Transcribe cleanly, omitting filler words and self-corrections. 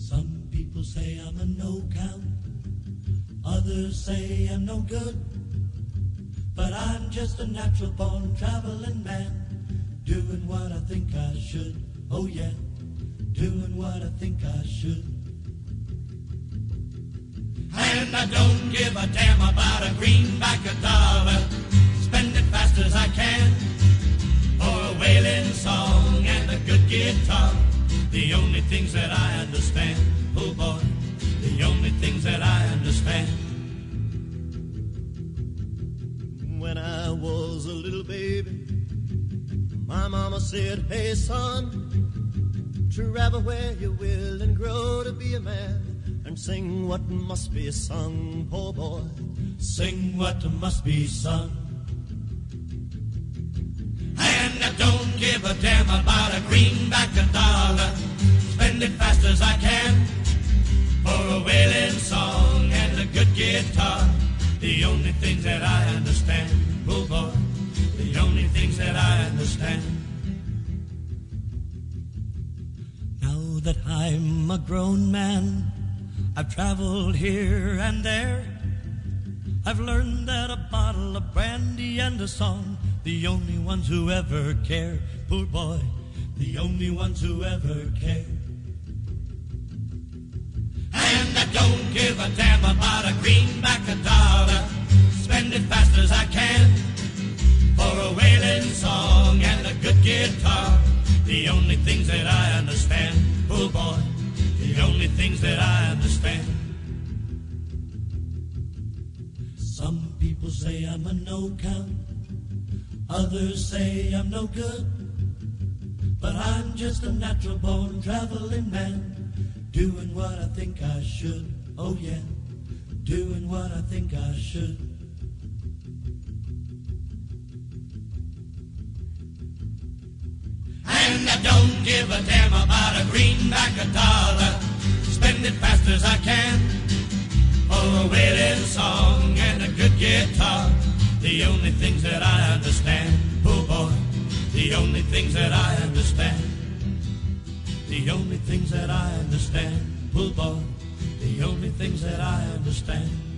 Some people say I'm a no-count, others say I'm no good, but I'm just a natural-born traveling man, doing what I think I should. Oh yeah, doing what I think I should. And I don't give a damn about a greenback, a dollar, spend it fast as I can, for a wailing song and a good guitar, the only things that I understand. Oh boy, the only things that I understand. When I was a little baby, my mama said, hey son, travel where you will and grow to be a man, and sing what must be sung, oh boy, sing what must be sung. And I don't give a damn about a greenback, a dollar, spend it fast as I can, for a wailing song and a good guitar, the only things that I understand. Oh boy, the only things that I understand. Now that I'm a grown man, I've traveled here and there, I've learned that a bottle of brandy and a song, the only ones who ever care. Poor boy, the only ones who ever care. And I don't give a damn about a greenback, a dollar, spend it fast as I can, for a wailing song and a good guitar, the only things that I understand. Oh boy, the only things that I understand. Some people say I'm a no-count, others say I'm no good, but I'm just a natural-born traveling man, doing what I think I should. Oh yeah, doing what I think I should. And I don't give a damn about a greenback, a dollar, spend it fast as I can, for a wailing song and a good guitar, the only things that I understand. Oh boy, the only things that I understand. The only things that I understand. Oh boy, the only things that I understand.